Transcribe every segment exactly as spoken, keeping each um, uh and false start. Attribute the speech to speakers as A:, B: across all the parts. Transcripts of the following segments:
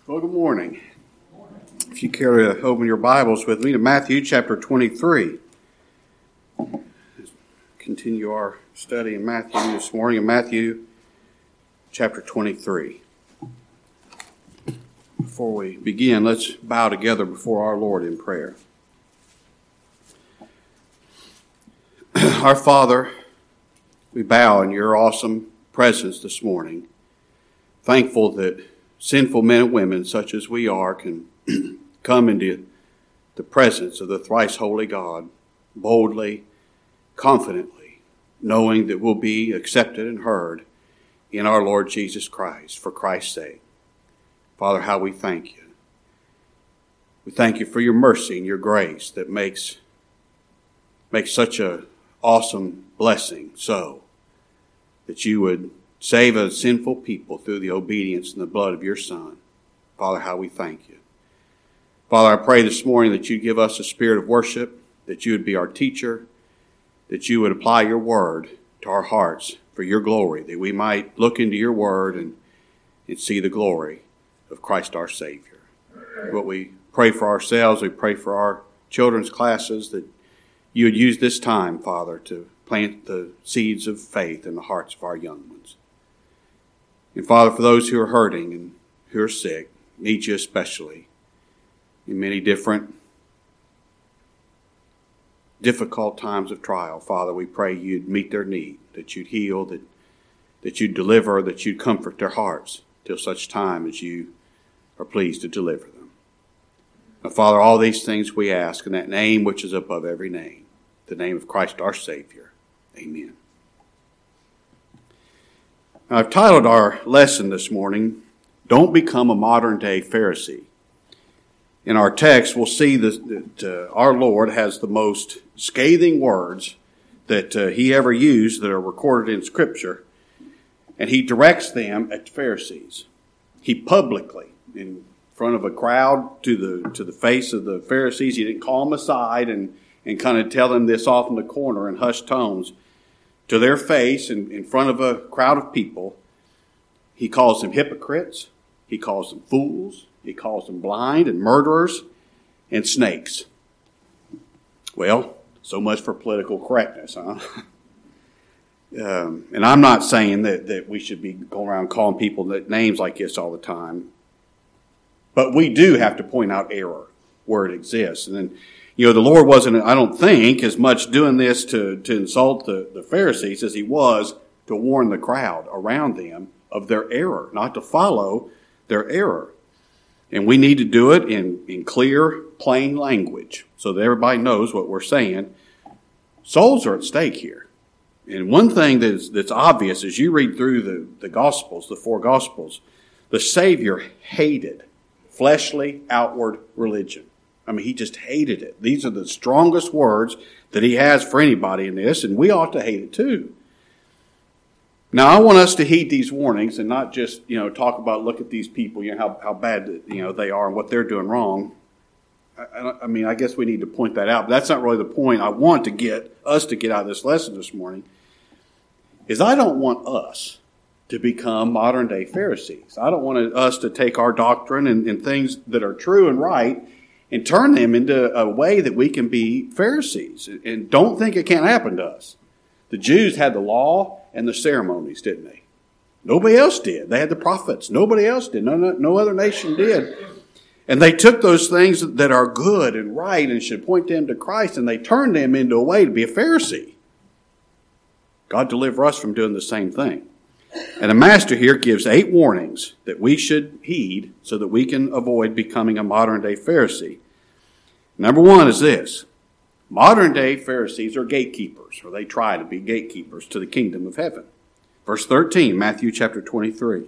A: Well, good morning. If you care to open your Bibles with me to Matthew chapter twenty-three. Continue our study in Matthew this morning, in Matthew chapter twenty-three. Before we begin, let's bow together before our Lord in prayer. Our Father, we bow in your awesome presence this morning, thankful that sinful men and women such as we are can come into the presence of the thrice holy God boldly, confidently, knowing that we'll be accepted and heard in our Lord Jesus Christ for Christ's sake. Father, how we thank you. We thank you for your mercy and your grace that makes, makes such an awesome blessing so that you would save a sinful people through the obedience and the blood of your Son. Father, how we thank you. Father, I pray this morning that you'd give us a spirit of worship, that you would be our teacher, that you would apply your word to our hearts for your glory, that we might look into your word and, and see the glory of Christ our Savior. What we pray for ourselves, we pray for our children's classes, that you would use this time, Father, to plant the seeds of faith in the hearts of our young ones. And Father, for those who are hurting and who are sick, need you especially in many different difficult times of trial. Father, we pray you'd meet their need, that you'd heal, that, that you'd deliver, that you'd comfort their hearts till such time as you are pleased to deliver them. Now, Father, all these things we ask in that name which is above every name, the name of Christ our Savior. Amen. Now, I've titled our lesson this morning, Don't Become a Modern Day Pharisee. In our text, we'll see that, that uh, our Lord has the most scathing words that uh, he ever used that are recorded in Scripture, and he directs them at the Pharisees. He publicly, in front of a crowd, to the to the face of the Pharisees, he didn't call them aside and, and kind of tell them this off in the corner in hushed tones. To their face, in, in front of a crowd of people, he calls them hypocrites, he calls them fools, he calls them blind and murderers and snakes. Well, so much for political correctness, huh? um, and I'm not saying that, that we should be going around calling people names like this all the time. But we do have to point out error where it exists. And then, you know, the Lord wasn't, I don't think, as much doing this to, to insult the, the Pharisees as he was to warn the crowd around them of their error, not to follow their error. And we need to do it in, in clear, plain language so that everybody knows what we're saying. Souls are at stake here. And one thing that's, that's obvious as you read through the, the Gospels, the four Gospels, the Savior hated fleshly, outward religion. I mean, he just hated it. These are the strongest words that he has for anybody in this, and we ought to hate it too. Now, I want us to heed these warnings and not just, you know, talk about, look at these people, you know, how, how bad, you know, they are and what they're doing wrong. I, I mean, I guess we need to point that out, but that's not really the point I want to get us to get out of this lesson this morning, is I don't want us to become modern-day Pharisees. I don't want us to take our doctrine and, and things that are true and right and turn them into a way that we can be Pharisees. And don't think it can't happen to us. The Jews had the law and the ceremonies, didn't they? Nobody else did. They had the prophets. Nobody else did. No, no, no other nation did. And they took those things that are good and right and should point them to Christ, and they turned them into a way to be a Pharisee. God deliver us from doing the same thing. And the Master here gives eight warnings that we should heed so that we can avoid becoming a modern-day Pharisee. Number one is this. Modern-day Pharisees are gatekeepers, or they try to be gatekeepers to the kingdom of heaven. Verse thirteen, Matthew chapter twenty-three.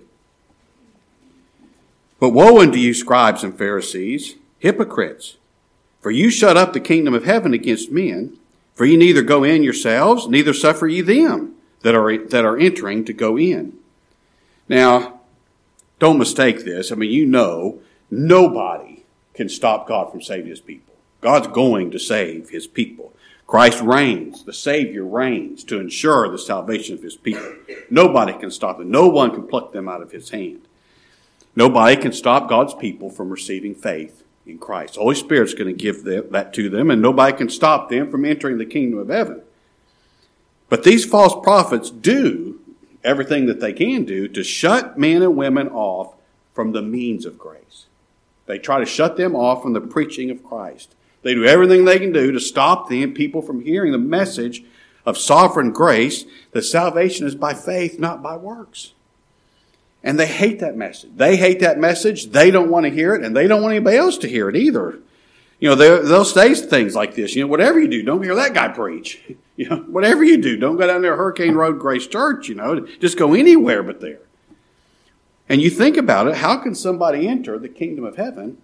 A: But woe unto you, scribes and Pharisees, hypocrites! For you shut up the kingdom of heaven against men, for ye neither go in yourselves, neither suffer ye them that are that are entering to go in. Now, don't mistake this. I mean, you know, nobody can stop God from saving his people. God's going to save his people. Christ reigns, the Savior reigns to ensure the salvation of his people. Nobody can stop them. No one can pluck them out of his hand. Nobody can stop God's people from receiving faith in Christ. The Holy Spirit's going to give them, that to them, and nobody can stop them from entering the kingdom of heaven. But these false prophets do everything that they can do to shut men and women off from the means of grace. They try to shut them off from the preaching of Christ. They do everything they can do to stop them, people from hearing the message of sovereign grace, that salvation is by faith, not by works. And they hate that message. They hate that message. They don't want to hear it, and they don't want anybody else to hear it either. You know, they'll say things like this. You know, whatever you do, don't hear that guy preach. You know, whatever you do, don't go down there Hurricane Road Grace Church, you know. Just go anywhere but there. And you think about it, how can somebody enter the kingdom of heaven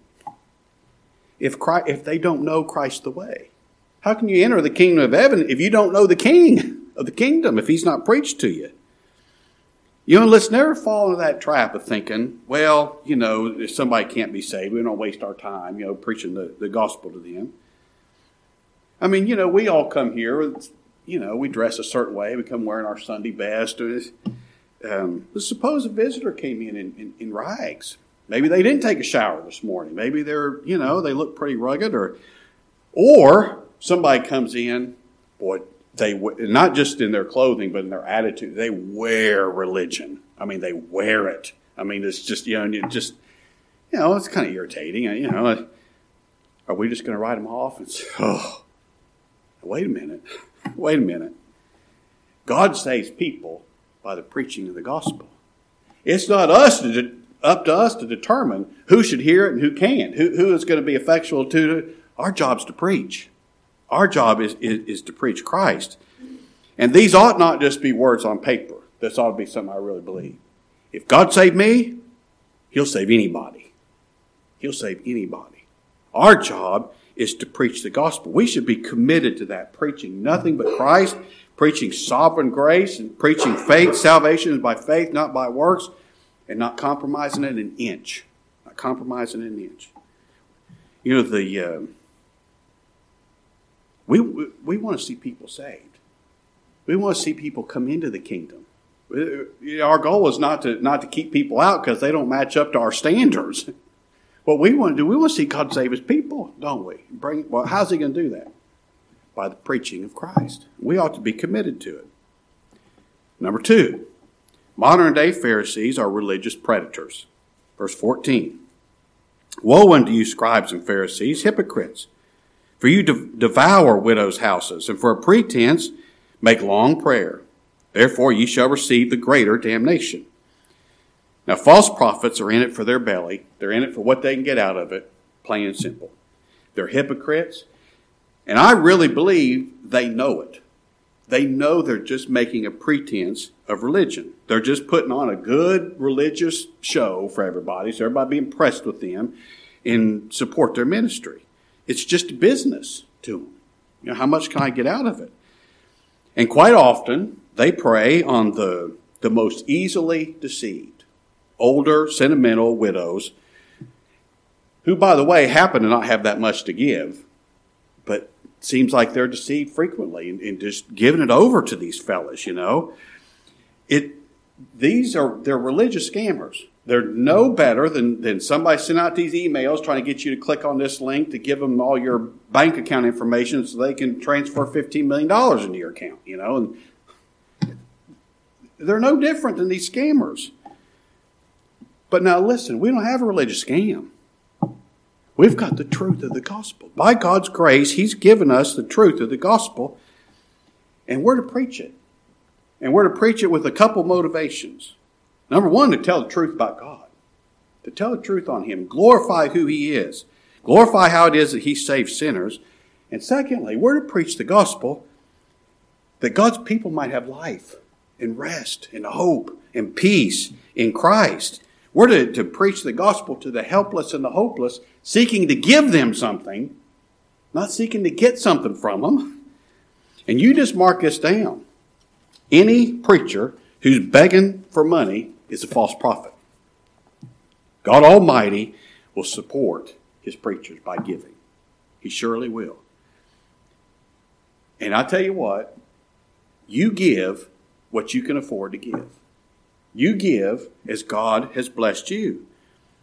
A: if Christ, if they don't know Christ the way? How can you enter the kingdom of heaven if you don't know the king of the kingdom, if he's not preached to you? You know, let's never fall into that trap of thinking, well, you know, if somebody can't be saved, we don't waste our time, you know, preaching the, the gospel to them. I mean, you know, we all come here, you know, we dress a certain way. We come wearing our Sunday best. Um, let's suppose a visitor came in in, in in rags. Maybe they didn't take a shower this morning. Maybe they're, you know, they look pretty rugged. Or, or somebody comes in, boy, they not just in their clothing, but in their attitude. They wear religion. I mean, they wear it. I mean, it's just, you know, just, you know, it's kind of irritating. You know, are we just going to write them off? And say, oh, wait a minute. Wait a minute. God saves people by the preaching of the gospel. It's not us to de- up to us to determine who should hear it and who can't. Who, who is going to be effectual to it. Our job's to preach. Our job is, is, is to preach Christ. And these ought not just be words on paper. This ought to be something I really believe. If God saved me, he'll save anybody. He'll save anybody. Our job is to preach the gospel. We should be committed to that, preaching nothing but Christ, preaching sovereign grace, and preaching faith. Salvation is by faith, not by works, and not compromising it an inch. Not compromising it an inch. You know, the... Uh, We, we we want to see people saved. We want to see people come into the kingdom. Our goal is not to not to keep people out because they don't match up to our standards. What we want to do, we want to see God save his people, don't we? Bring well, how's he going to do that? By the preaching of Christ. We ought to be committed to it. Number two, modern day Pharisees are religious predators. Verse fourteen. Woe unto you, scribes and Pharisees, hypocrites! For you devour widows' houses, and for a pretense make long prayer. Therefore ye shall receive the greater damnation. Now false prophets are in it for their belly. They're in it for what they can get out of it, plain and simple. They're hypocrites, and I really believe they know it. They know they're just making a pretense of religion. They're just putting on a good religious show for everybody, so everybody be impressed with them and support their ministry. It's just business to them. You know, how much can I get out of it? And quite often, they prey on the, the most easily deceived. Older, sentimental widows, who, by the way, happen to not have that much to give, but it seems like they're deceived frequently and, and just giving it over to these fellas, you know. It These are, they're religious scammers. They're no better than, than somebody sent out these emails trying to get you to click on this link to give them all your bank account information so they can transfer fifteen million dollars into your account, you know. And they're no different than these scammers. But now listen, we don't have a religious scam. We've got the truth of the gospel. By God's grace, he's given us the truth of the gospel, and we're to preach it. And we're to preach it with a couple motivations. Number one, to tell the truth about God. To tell the truth on him. Glorify who he is. Glorify how it is that he saves sinners. And secondly, we're to preach the gospel that God's people might have life and rest and hope and peace in Christ. We're to, to preach the gospel to the helpless and the hopeless, seeking to give them something, not seeking to get something from them. And you just mark this down. Any preacher who's begging for money is a false prophet. God Almighty will support his preachers by giving. He surely will. And I tell you what, you give what you can afford to give. You give as God has blessed you.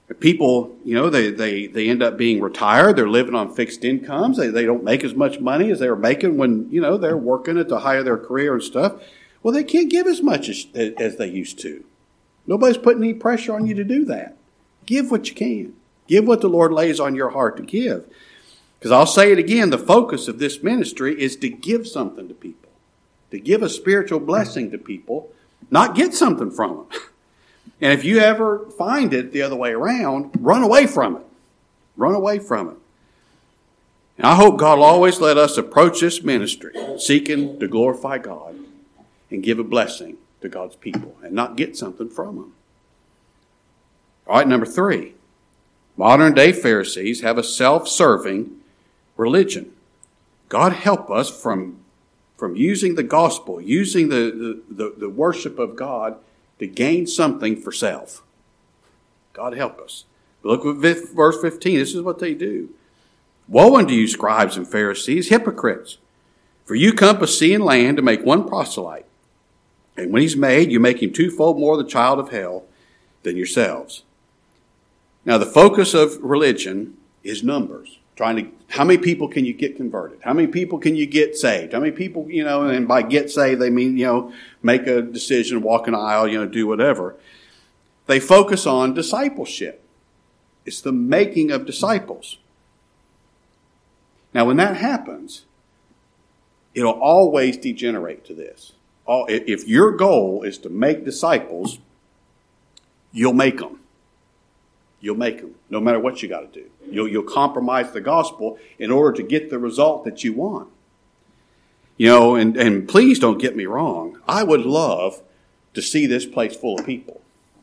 A: People, you know, they, they, they end up being retired. They're living on fixed incomes. They, they don't make as much money as they were making when, you know, they're working at the height of their career and stuff. Well, they can't give as much as, as they used to. Nobody's putting any pressure on you to do that. Give what you can. Give what the Lord lays on your heart to give. Because I'll say it again, the focus of this ministry is to give something to people. To give a spiritual blessing to people, not get something from them. And if you ever find it the other way around, run away from it. Run away from it. And I hope God will always let us approach this ministry seeking to glorify God and give a blessing to God's people and not get something from them. All right, number three. Modern day Pharisees have a self-serving religion. God help us from, from using the gospel, using the, the, the, the worship of God to gain something for self. God help us. Look at verse fifteen. This is what they do. Woe unto you, scribes and Pharisees, hypocrites! For you compass sea and land to make one proselyte. And when he's made, you make him twofold more the child of hell than yourselves. Now, the focus of religion is numbers. Trying to, how many people can you get converted? How many people can you get saved? How many people, you know, and by get saved, they mean, you know, make a decision, walk an aisle, you know, do whatever. They focus on discipleship. It's the making of disciples. Now, when that happens, it'll always degenerate to this. If your goal is to make disciples, you'll make them. You'll make them, no matter what you got to do. You'll, you'll compromise the gospel in order to get the result that you want. You know, and, and please don't get me wrong. I would love to see this place full of people.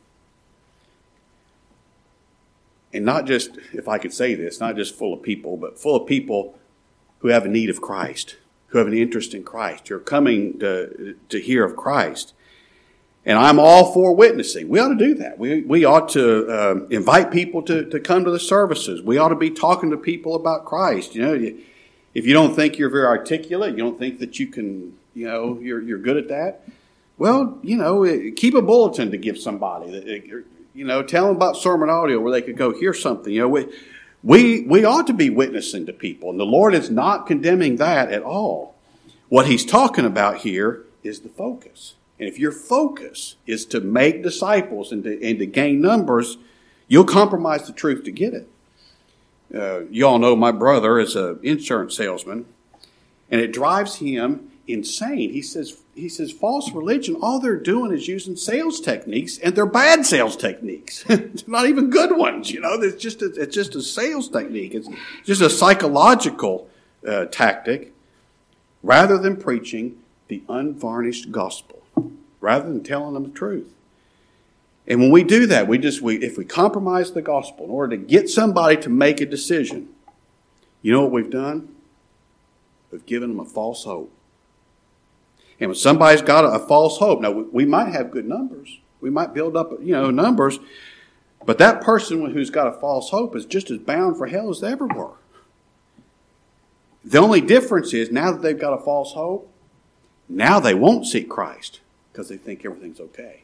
A: And not just, if I could say this, not just full of people, but full of people who have a need of Christ, who have an interest in Christ, who are coming to, to hear of Christ. And I'm all for witnessing. We ought to do that. We we ought to uh, invite people to, to come to the services. We ought to be talking to people about Christ. You know, if you don't think you're very articulate, you don't think that you can, you know, you're you're good at that. Well, you know, keep a bulletin to give somebody. That, you know, tell them about sermon audio where they could go hear something. You know, we we we ought to be witnessing to people, and the Lord is not condemning that at all. What He's talking about here is the focus. And if your focus is to make disciples and to, and to gain numbers, you'll compromise the truth to get it. Uh, you all know my brother is an insurance salesman, and it drives him insane. He says, he says, false religion, all they're doing is using sales techniques, and they're bad sales techniques. It's not even good ones, you know. It's just a, it's just a sales technique. It's just a psychological uh, tactic rather than preaching the unvarnished gospel, rather than telling them the truth. And when we do that, we just we if we compromise the gospel in order to get somebody to make a decision, you know what we've done? We've given them a false hope. And when somebody's got a, a false hope, now we, we might have good numbers. We might build up, you know, numbers, but that person who's got a false hope is just as bound for hell as they ever were. The only difference is now that they've got a false hope, now they won't seek Christ because they think everything's okay.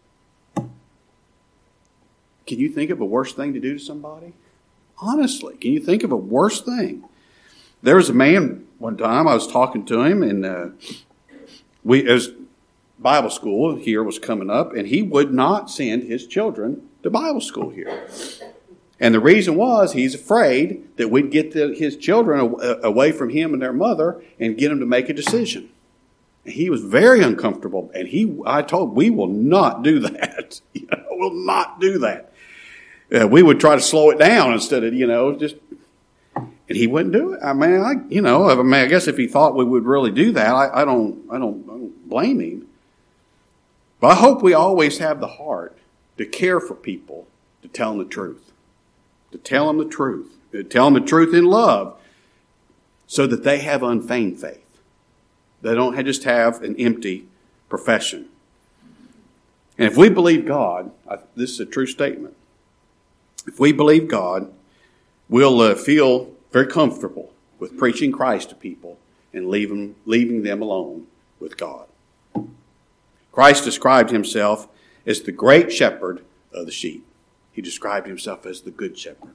A: Can you think of a worse thing to do to somebody? Honestly, can you think of a worse thing? There was a man one time, I was talking to him, and uh, we, as Bible school here was coming up, and he would not send his children to Bible school here. And the reason was he's afraid that we'd get the, his children away from him and their mother and get them to make a decision. And he was very uncomfortable, and he, I told, we will not do that. You know, we'll not do that. Uh, we would try to slow it down instead of, you know, just, and he wouldn't do it. I mean, I, you know, I mean, I guess if he thought we would really do that, I, I don't, I don't, I don't blame him. But I hope we always have the heart to care for people, to tell them the truth. To tell them the truth. To tell them the truth in love so that they have unfeigned faith. They don't just have an empty profession. And if we believe God, this is a true statement. If we believe God, we'll uh, feel very comfortable with preaching Christ to people and leaving, leaving them alone with God. Christ described himself as the great shepherd of the sheep. He described himself as the Good Shepherd.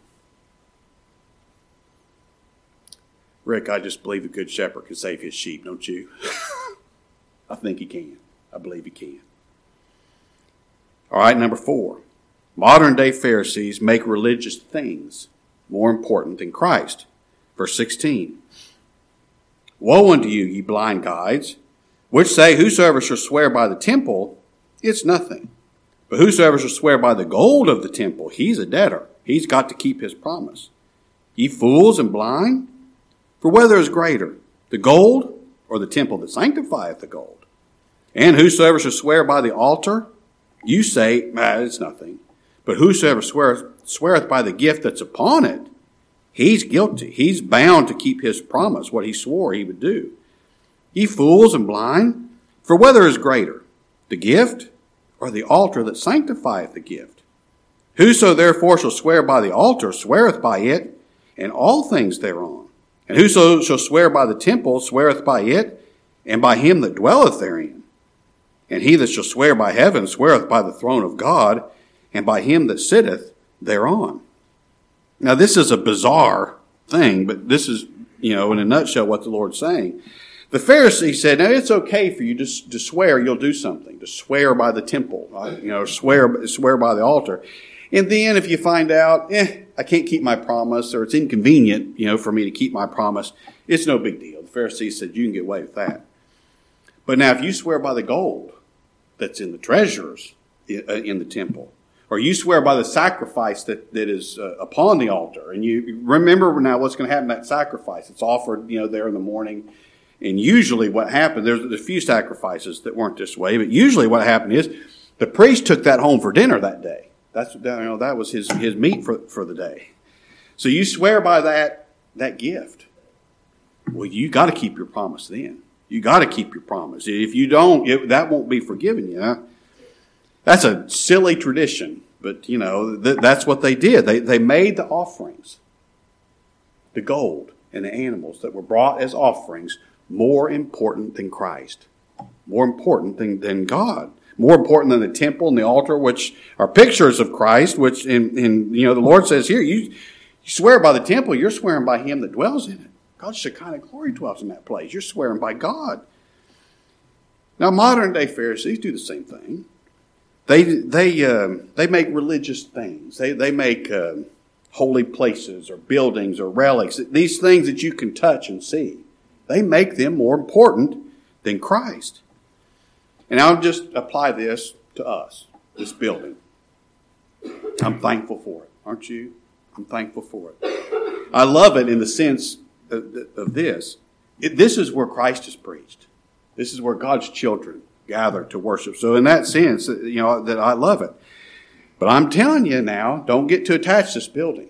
A: Rick, I just believe the Good Shepherd can save his sheep, don't you? I think he can. I believe he can. All right, number four. Modern day Pharisees make religious things more important than Christ. Verse sixteen. Woe unto you, ye blind guides, which say, whosoever shall swear by the temple, it's nothing. But whosoever shall swear by the gold of the temple, he's a debtor. He's got to keep his promise. Ye fools and blind, for whether is greater, the gold or the temple that sanctifieth the gold? And whosoever shall swear by the altar, you say, ah, it's nothing. But whosoever sweareth, sweareth by the gift that's upon it, he's guilty. He's bound to keep his promise, what he swore he would do. Ye fools and blind, for whether is greater, the gift or the altar that sanctifieth the gift? Whoso therefore shall swear by the altar sweareth by it, and all things thereon. And whoso shall swear by the temple sweareth by it, and by him that dwelleth therein. And he that shall swear by heaven sweareth by the throne of God, and by him that sitteth thereon. Now this is a bizarre thing, but this is, you know, in a nutshell what the Lord's saying. The Pharisee said, now it's okay for you to, to swear you'll do something, to swear by the temple, you know, swear, swear by the altar. And then if you find out, eh, I can't keep my promise, or it's inconvenient, you know, for me to keep my promise, it's no big deal. The Pharisee said, you can get away with that. But now if you swear by the gold that's in the treasures in the temple, or you swear by the sacrifice that, that is uh, upon the altar, and you remember now what's going to happen to that sacrifice. It's offered, you know, there in the morning. And usually what happened, there's a few sacrifices that weren't this way, but usually what happened is the priest took that home for dinner that day. That's, you know, that was his, his meat for, for the day. So you swear by that, that gift. Well, you got to keep your promise then. You got to keep your promise. If you don't, it, that won't be forgiven you. Huh? That's a silly tradition, but you know, th- that's what they did. They, they made the offerings, the gold and the animals that were brought as offerings, more important than Christ, more important than, than God, more important than the temple and the altar, which are pictures of Christ, which in, in you know, the Lord says here, you, you swear by the temple, you're swearing by him that dwells in it. God's Shekinah glory dwells in that place. You're swearing by God. Now, modern day Pharisees do the same thing. They they uh, they make religious things. They they make uh, holy places or buildings or relics. These things that you can touch and see. They make them more important than Christ. And I'll just apply this to us, this building. I'm thankful for it, aren't you? I'm thankful for it. I love it in the sense of, of this. It, this is where Christ is preached. This is where God's children gather to worship. So in that sense, you know, that I love it. But I'm telling you now, don't get too attached to this building.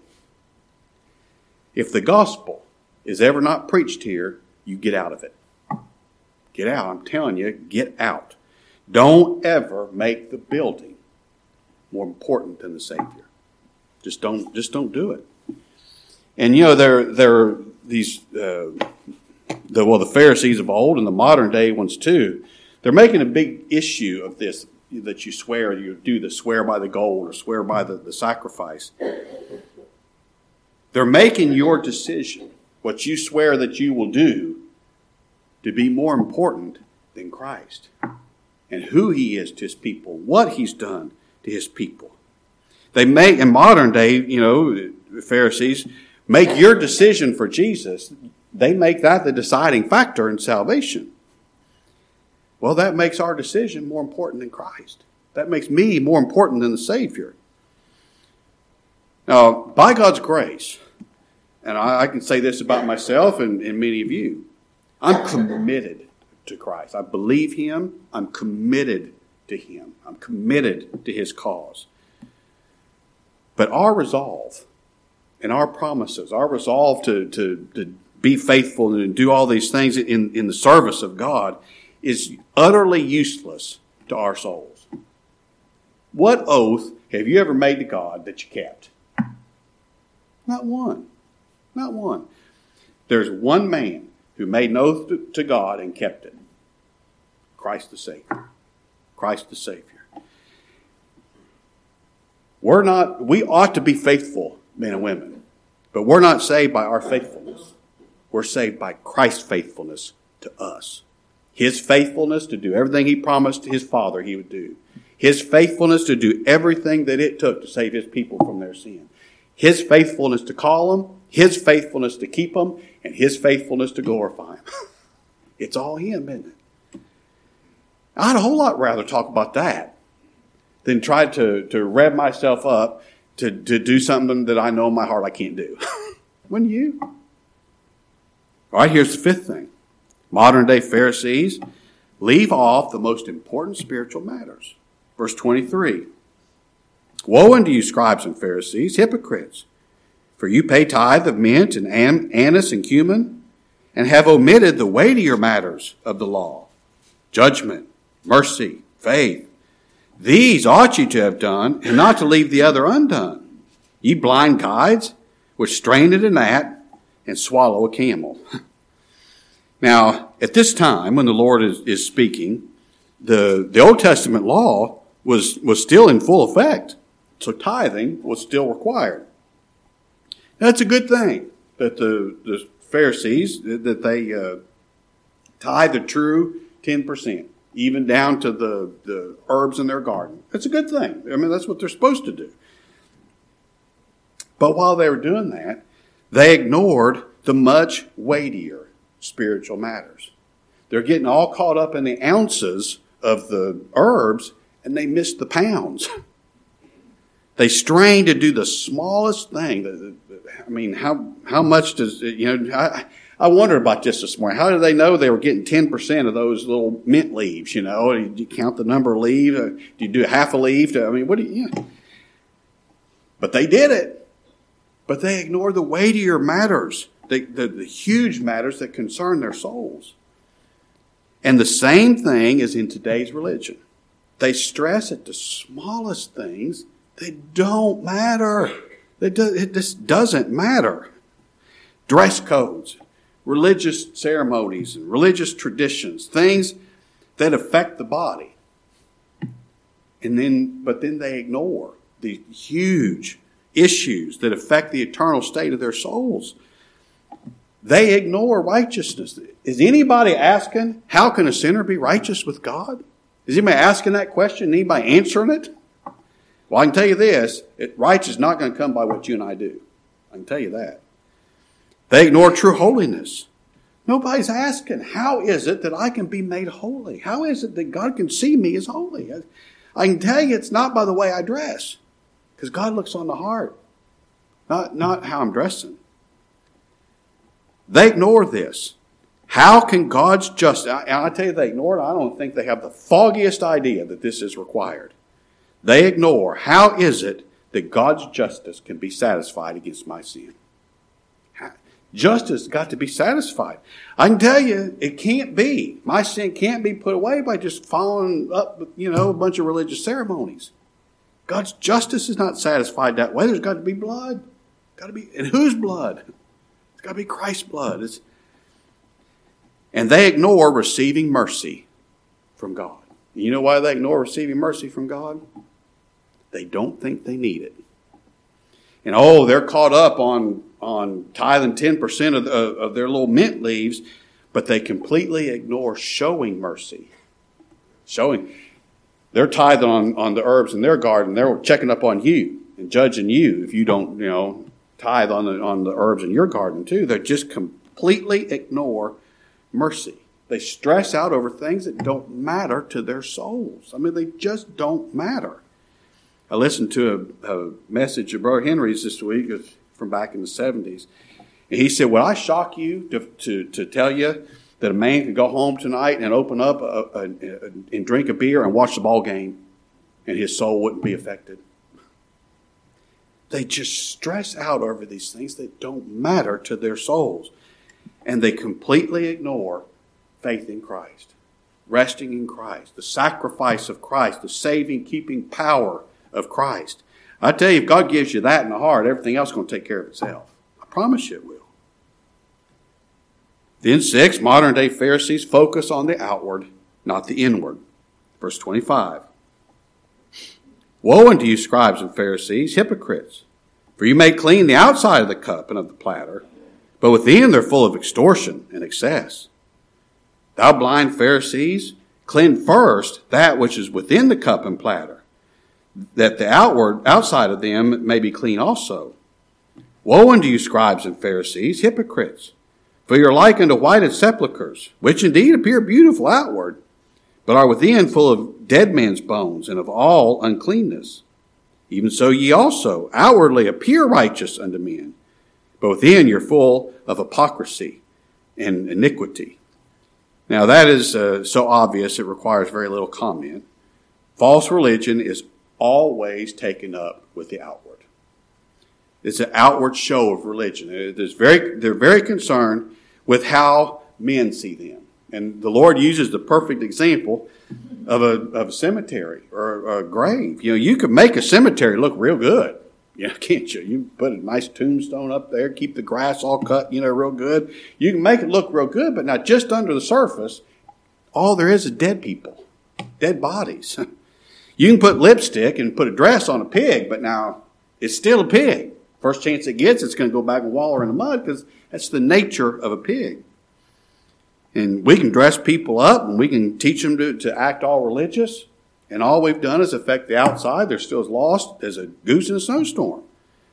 A: If the gospel is ever not preached here, you get out of it. Get out. I'm telling you, get out. Don't ever make the building more important than the Savior. Just don't, just don't do it. And you know, there, there are these, uh, the, well, the Pharisees of old and the modern day ones too. They're making a big issue of this, that you swear, you do the swear by the gold or swear by the, the sacrifice. They're making your decision, what you swear that you will do, to be more important than Christ and who he is to his people, what he's done to his people. They make, in modern day, you know, Pharisees, make your decision for Jesus, they make that the deciding factor in salvation. Well, that makes our decision more important than Christ. That makes me more important than the Savior. Now, by God's grace, and I, I can say this about myself and, and many of you, I'm committed to Christ. I believe him. I'm committed to him. I'm committed to his cause. But our resolve and our promises, our resolve to, to, to be faithful and do all these things in, in the service of God is utterly useless to our souls. What oath have you ever made to God that you kept? Not one. Not one. There's one man who made an oath to, to God and kept it. Christ the Savior. Christ the Savior. We're not, we ought to be faithful men and women, but we're not saved by our faithfulness. We're saved by Christ's faithfulness to us. His faithfulness to do everything he promised his Father he would do. His faithfulness to do everything that it took to save his people from their sin. His faithfulness to call them, his faithfulness to keep them, and his faithfulness to glorify him. It's all him, isn't it? I'd a whole lot rather talk about that than try to, to rev myself up to, to do something that I know in my heart I can't do. Wouldn't you? All right, here's the fifth thing. Modern day Pharisees leave off the most important spiritual matters. Verse twenty-three. Woe unto you, scribes and Pharisees, hypocrites! For you pay tithe of mint and anise and cumin, and have omitted the weightier matters of the law, judgment, mercy, faith. These ought you to have done, and not to leave the other undone. Ye blind guides, which strain at a gnat and swallow a camel. Now, at this time, when the Lord is, is speaking, the, the Old Testament law was, was still in full effect. So tithing was still required. That's a good thing that the, the Pharisees, that they uh, tithe the true ten percent, even down to the, the herbs in their garden. That's a good thing. I mean, that's what they're supposed to do. But while they were doing that, they ignored the much weightier spiritual matters. They're getting all caught up in the ounces of the herbs, and they missed the pounds. They strain to do the smallest thing. I mean, how how much does, you know, I, I wondered about this this morning. How did they know they were getting ten percent of those little mint leaves, you know? Did you count the number of leaves? Do you do half a leaf? I mean, what do you, yeah. But they did it. But they ignored the weightier matters, the, the, the huge matters that concern their souls. And the same thing is in today's religion. They stress at the smallest things. They don't matter. It, do, it just doesn't matter. Dress codes, religious ceremonies, and religious traditions, things that affect the body. And then, but then they ignore the huge issues that affect the eternal state of their souls. They ignore righteousness. Is anybody asking, how can a sinner be righteous with God? Is anybody asking that question? Anybody answering it? Well, I can tell you this, it, righteousness is not going to come by what you and I do. I can tell you that. They ignore true holiness. Nobody's asking, how is it that I can be made holy? How is it that God can see me as holy? I, I can tell you it's not by the way I dress, because God looks on the heart, not, not how I'm dressing. They ignore this. How can God's justice, and I tell you they ignore it, I don't think they have the foggiest idea that this is required. They ignore, how is it that God's justice can be satisfied against my sin? Justice has got to be satisfied. I can tell you, it can't be. My sin can't be put away by just following up, you know, a bunch of religious ceremonies. God's justice is not satisfied that way. There's got to be blood. Got to be, and whose blood? It's got to be Christ's blood. It's, and they ignore receiving mercy from God. You know why they ignore receiving mercy from God? They don't think they need it. And oh, they're caught up on, on tithing ten percent of, the, of their little mint leaves, but they completely ignore showing mercy. Showing. They're tithing on, on the herbs in their garden. They're checking up on you and judging you if you don't, you know, tithe on the, on the herbs in your garden too. They just completely ignore mercy. They stress out over things that don't matter to their souls. I mean, they just don't matter. I listened to a, a message of Brother Henry's this week from back in the seventies. And he said, would I shock you to, to, to tell you that a man could go home tonight and open up a, a, a, and drink a beer and watch the ball game and his soul wouldn't be affected? They just stress out over these things that don't matter to their souls. And they completely ignore faith in Christ, resting in Christ, the sacrifice of Christ, the saving, keeping power of Christ. I tell you, if God gives you that in the heart, everything else is going to take care of itself. I promise you it will. Then six, modern day Pharisees focus on the outward, not the inward. Verse twenty-five. Woe unto you, scribes and Pharisees, hypocrites! For you make clean the outside of the cup and of the platter, but within they're full of extortion and excess. Thou blind Pharisees, cleanse first that which is within the cup and platter, that the outward outside of them may be clean also. Woe unto you, scribes and Pharisees, hypocrites! For you are like unto whited sepulchres, which indeed appear beautiful outward, but are within full of dead men's bones and of all uncleanness. Even so ye also outwardly appear righteous unto men, but within you're full of hypocrisy and iniquity. Now that is uh, so obvious it requires very little comment. False religion is always taken up with the outward. It's an outward show of religion. It is very, they're very concerned with how men see them. And the Lord uses the perfect example of a, of a cemetery or a grave. You know, you could make a cemetery look real good. You know, can't you? You put a nice tombstone up there, keep the grass all cut, you know, real good. You can make it look real good, but not just under the surface. All there is is dead people, dead bodies. You can put lipstick and put a dress on a pig, but now it's still a pig. First chance it gets, it's going to go back and waller in the mud because that's the nature of a pig. And we can dress people up and we can teach them to, to act all religious. And all we've done is affect the outside. They're still as lost as a goose in a snowstorm.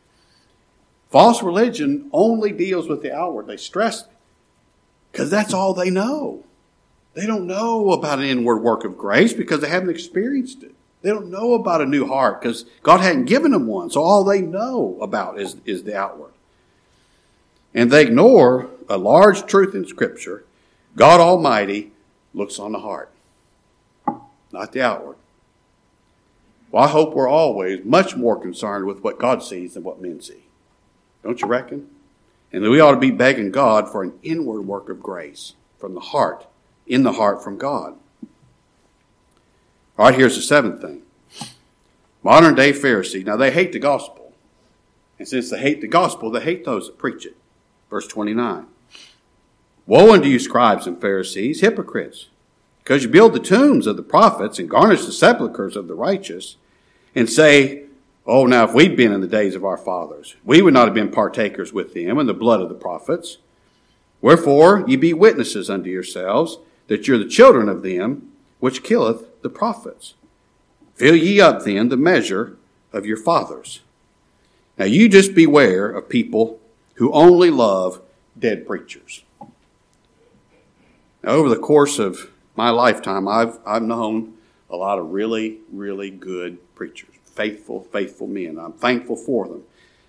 A: False religion only deals with the outward. They stress it because that's all they know. They don't know about an inward work of grace because they haven't experienced it. They don't know about a new heart because God hadn't given them one. So all they know about is, is the outward. And they ignore a large truth in Scripture. God Almighty looks on the heart, not the outward. Well, I hope we're always much more concerned with what God sees than what men see. Don't you reckon? And that we ought to be begging God for an inward work of grace from the heart, in the heart from God. All right, here's the seventh thing. Modern day Pharisees. Now, they hate the gospel. And since they hate the gospel, they hate those that preach it. Verse twenty-nine. Woe unto you, scribes and Pharisees, hypocrites! Because you build the tombs of the prophets and garnish the sepulchres of the righteous, and say, oh, now if we'd been in the days of our fathers, we would not have been partakers with them in the blood of the prophets. Wherefore ye be witnesses unto yourselves that you're the children of them which killeth the prophets. Fill ye up then the measure of your fathers. Now you just beware of people who only love dead preachers. Now, over the course of my lifetime, I've I've known a lot of really, really good preachers, faithful, faithful men. I'm thankful for them.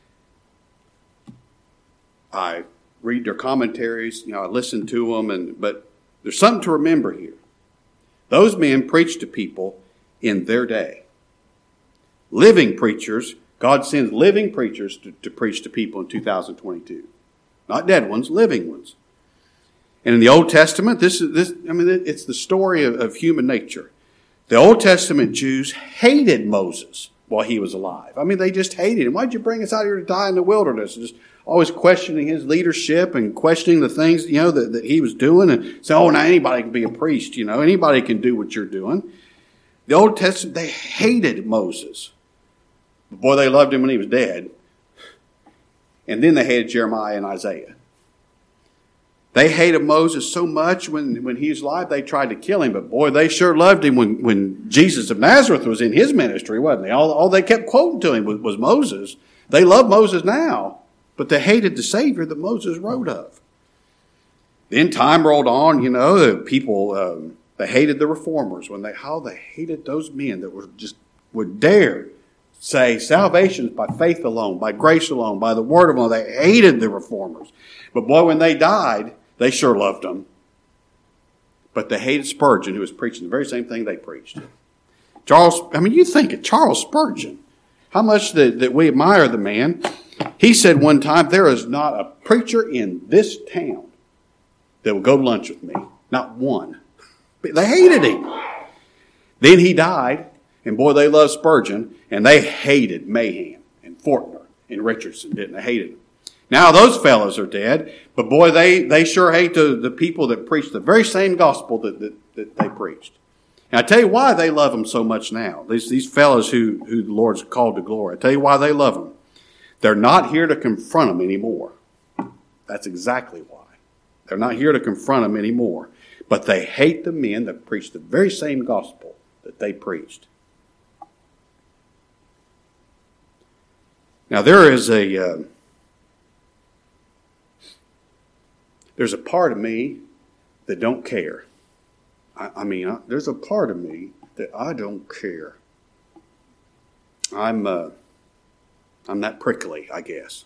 A: I read their commentaries, you know, I listen to them, and but there's something to remember here. Those men preached to people in their day. Living preachers, God sends living preachers to, to preach to people in two thousand twenty-two. Not dead ones, living ones. And in the Old Testament, this is this. I mean, it's the story of, of human nature. The Old Testament Jews hated Moses while he was alive. I mean, they just hated him. Why'd you bring us out here to die in the wilderness? Just always questioning his leadership and questioning the things, you know, that, that he was doing, and saying, oh, now anybody can be a priest, you know, anybody can do what you're doing. The Old Testament, they hated Moses. But boy, they loved him when he was dead. And then they hated Jeremiah and Isaiah. They hated Moses so much when, when he was alive, they tried to kill him. But boy, they sure loved him when, when Jesus of Nazareth was in his ministry, wasn't they? All, all they kept quoting to him was, was Moses. They love Moses now, but they hated the Savior that Moses wrote of. Then time rolled on, you know, the people, um, they hated the reformers. When they, how they hated those men that were just, would dare say salvation is by faith alone, by grace alone, by the word alone. They hated the reformers. But boy, when they died, they sure loved them. But they hated Spurgeon, who was preaching the very same thing they preached. Charles, I mean, you think of Charles Spurgeon, how much that, that we admire the man. He said one time, there is not a preacher in this town that will go to lunch with me. Not one. But they hated him. Then he died, and boy, they loved Spurgeon, and they hated Mahan and Fortner and Richardson, didn't they? Hated him. Now those fellows are dead, but boy, they, they sure hate the, the people that preach the very same gospel that, that, that they preached. And I tell you why they love them so much now. These, these fellows who, who the Lord's called to glory. I tell you why they love them. They're not here to confront them anymore. That's exactly why. They're not here to confront them anymore. But they hate the men that preach the very same gospel that they preached. Now there is a uh, there's a part of me that don't care. I, I mean, I, there's a part of me that I don't care. I'm uh, I'm that prickly, I guess.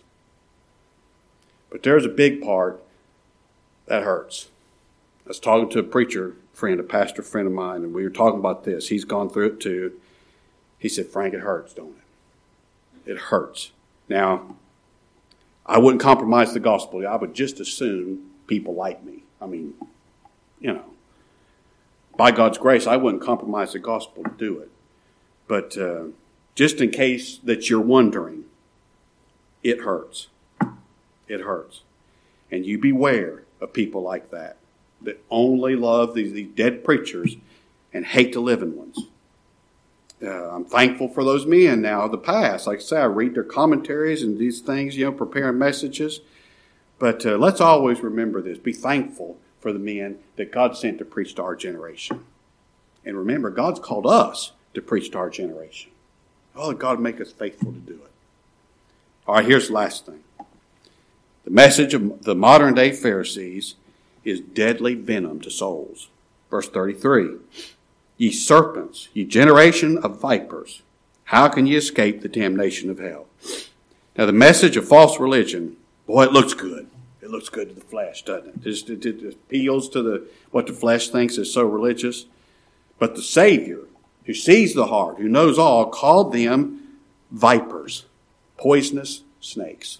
A: But there's a big part that hurts. I was talking to a preacher friend, a pastor friend of mine, and we were talking about this. He's gone through it too. He said, Frank, it hurts, don't it? It hurts. Now, I wouldn't compromise the gospel. I would just assume people like me. I mean, you know, by God's grace, I wouldn't compromise the gospel to do it. But uh, just in case that you're wondering, it hurts. It hurts. And you beware of people like that, that only love these, these dead preachers and hate the living ones. Uh, I'm thankful for those men now of the past. Like I say, I read their commentaries and these things, you know, preparing messages. But uh, let's always remember this. Be thankful for the men that God sent to preach to our generation. And remember, God's called us to preach to our generation. Oh, God make us faithful to do it. All right, here's the last thing. The message of the modern day Pharisees is deadly venom to souls. Verse thirty-three. Ye serpents, ye generation of vipers, how can ye escape the damnation of hell? Now the message of false religion, boy, it looks good. It looks good to the flesh, doesn't it? It, just, it, it appeals to the what the flesh thinks is so religious. But the Savior, who sees the heart, who knows all, called them vipers, poisonous snakes.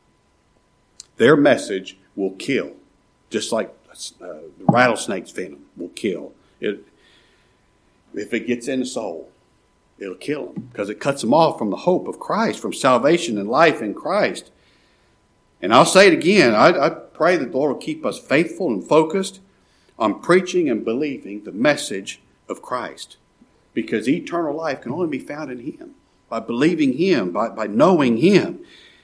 A: Their message will kill, just like uh, the rattlesnake's venom will kill. It, if it gets in the soul, it'll kill them because it cuts them off from the hope of Christ, from salvation and life in Christ. And I'll say it again. I, I pray that the Lord will keep us faithful and focused on preaching and believing the message of Christ, because eternal life can only be found in Him, by believing Him, by, by knowing Him.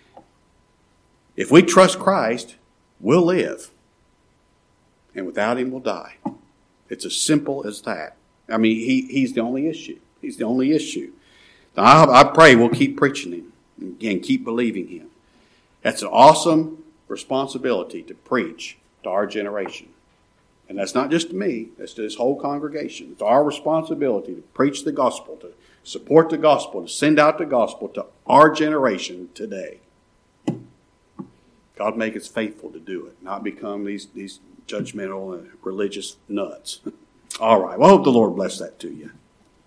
A: If we trust Christ, we'll live. And without Him, we'll die. It's as simple as that. I mean, he, He's the only issue. He's the only issue. Now, I, I pray we'll keep preaching Him and keep believing Him. That's an awesome responsibility to preach to our generation. And that's not just to me. That's to this whole congregation. It's our responsibility to preach the gospel, to support the gospel, to send out the gospel to our generation today. God make us faithful to do it, not become these, these judgmental and religious nuts. All right. Well, I hope the Lord bless that to you.